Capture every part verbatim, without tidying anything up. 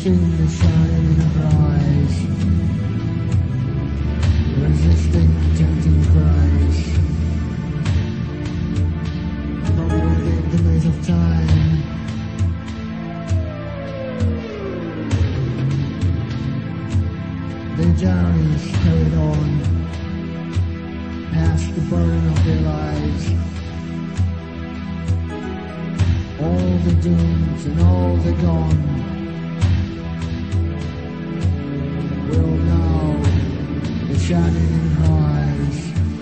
seen the shining in her eyes, resisting tempting cries. But within the maze of time, their journeys carried on, past the burden of their lives. All the dooms and all the gone will know the shining in her eyes.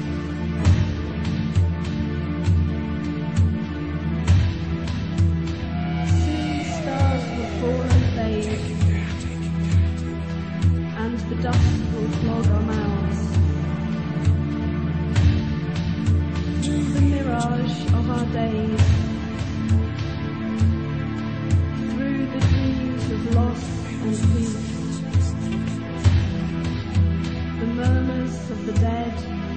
Soon stars will fall and fade, and the dust will flog our mouths. Through the mirage of our days, through the dreams of loss and peace, the murmurs of the dead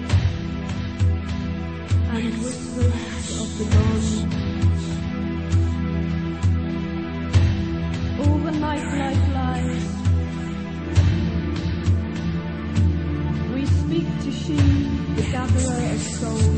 and whispers of the gone, all the nightlife lies. We speak to she, the gatherer of souls.